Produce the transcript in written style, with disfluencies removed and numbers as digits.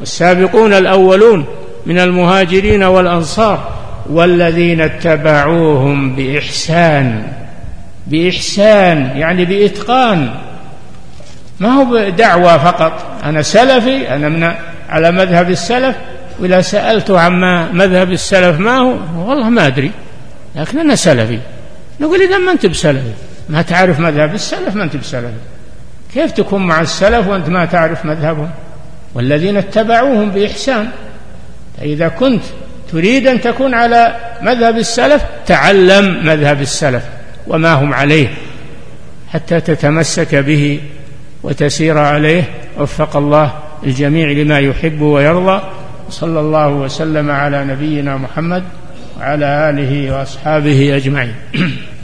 والسابقون الأولون من المهاجرين والأنصار والذين اتبعوهم بإحسان يعني بإتقان، ما هو دعوة فقط أنا سلفي أنا على مذهب السلف، وإذا سألته عما مذهب السلف ما هو والله ما أدري لكن أنا سلفي. نقول إذا ما أنت بسلفي، ما تعرف مذهب السلف، ما أنت بسلفي، كيف تكون مع السلف وأنت ما تعرف مذهبهم؟ والذين اتبعوهم بإحسان. إذا كنت تريد أن تكون على مذهب السلف تعلم مذهب السلف وما هم عليه حتى تتمسك به وتسير عليه. وفق الله الجميع لما يحب ويرضى. صلى الله وسلم على نبينا محمد وعلى آله وأصحابه أجمعين.